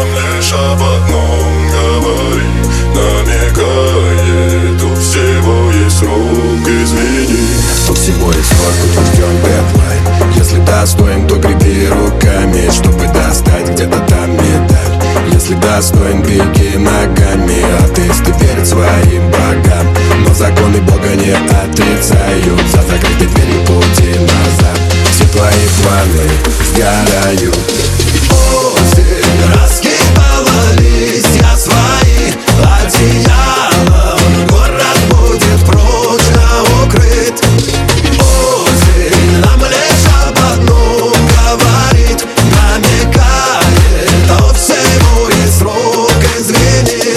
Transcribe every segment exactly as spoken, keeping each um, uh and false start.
нам лишь об одном говорит, намекает, у всего есть срок, извини. У всего есть срок, утвержден дедлайн. Если достоин, то греби руками, чтобы достать где-то там медаль. Если достоин, беги ногами, атеисты верят своим богам, но законы Бога не отрицают. За закрытой дверью пути назад все твои планы сгорают. Осень раскидала листья свои одеялом, город будет прочно укрыт. Осень нам лишь об одном говорит, намекает, а у всего есть срок, извини.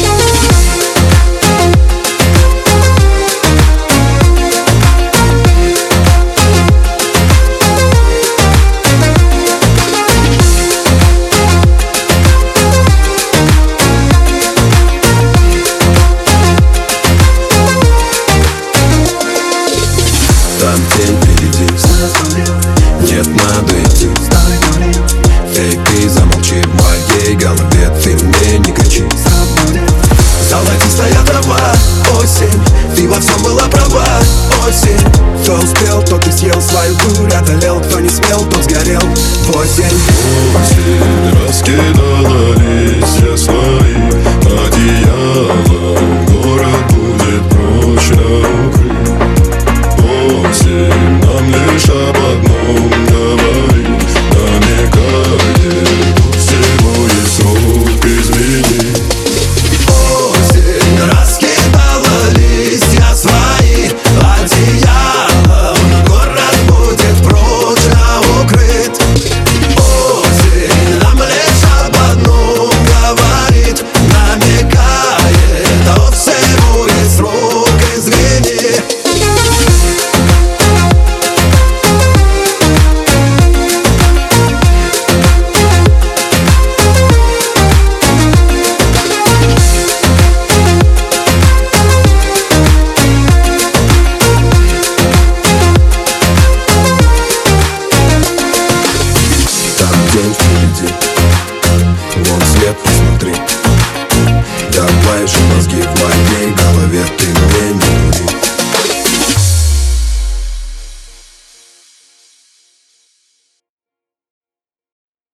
Там тень впереди, нет, надо идти. Эй, ты замолчи, в моей голове ты мне не кричи. Золотистая трава, осень, ты во всем была права, осень. Кто успел, тот и съел свою дурь, одолел. Кто не смел, тот сгорел в осень. Осень раскидала листья свои одеялом, город будет прочно укрыт. Осень нам лишь об одном говорит, намекает, у всего есть срок, извини. Осень раскидала листья свои одеялом, город будет прочно укрыт. Осень нам лишь об одном говорит, намекает, а у всего есть срок, извини. День впереди, вон свет, посмотри. Давай же мозги в моей голове, ты мне не